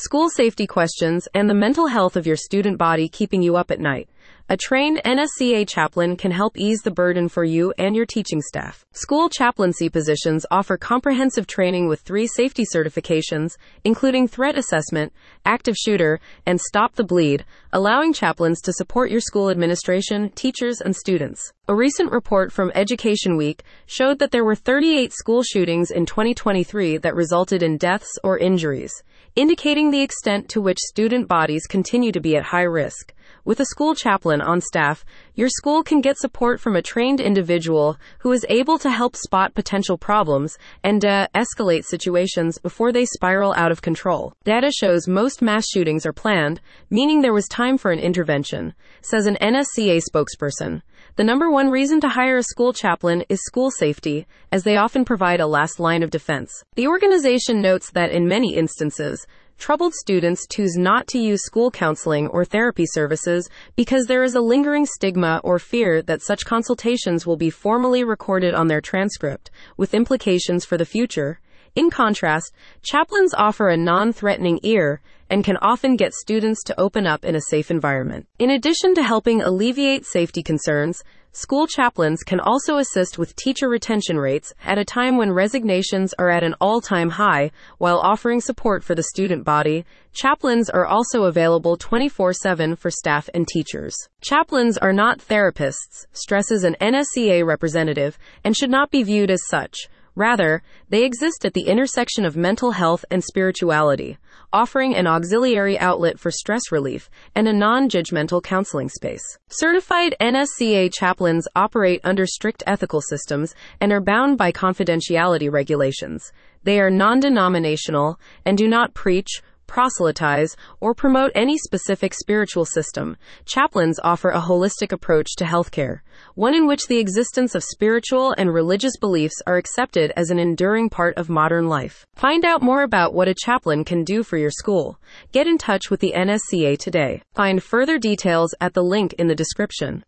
school safety questions, and the mental health of your student body keeping you up at night. A trained NSCA chaplain can help ease the burden for you and your teaching staff. School chaplaincy positions offer comprehensive training with 3 safety certifications, including threat assessment, active shooter, and stop the bleed, allowing chaplains to support your school administration, teachers, and students. A recent report from Education Week showed that there were 38 school shootings in 2023 that resulted in deaths or injuries, indicating the extent to which student bodies continue to be at high risk. With a school chaplain on staff, your school can get support from a trained individual who is able to help spot potential problems and escalate situations before they spiral out of control. Data shows most mass shootings are planned, meaning there was time for an intervention, says an NSCA spokesperson. The number one reason to hire a school chaplain is school safety, as they often provide a last line of defense. The organization notes that in many instances, troubled students choose not to use school counseling or therapy services because there is a lingering stigma or fear that such consultations will be formally recorded on their transcript, with implications for the future. In contrast, chaplains offer a non-threatening ear and can often get students to open up in a safe environment. In addition to helping alleviate safety concerns, school chaplains can also assist with teacher retention rates at a time when resignations are at an all-time high. While offering support for the student body, chaplains are also available 24/7 for staff and teachers. Chaplains are not therapists, stresses an NSCA representative, and should not be viewed as such. Rather, they exist at the intersection of mental health and spirituality, offering an auxiliary outlet for stress relief and a non-judgmental counseling space. Certified NSCA chaplains operate under strict ethical systems and are bound by confidentiality regulations. They are non-denominational and do not preach, proselytize, or promote any specific spiritual system. Chaplains offer a holistic approach to healthcare, one in which the existence of spiritual and religious beliefs are accepted as an enduring part of modern life. Find out more about what a chaplain can do for your school. Get in touch with the NSCA today. Find further details at the link in the description.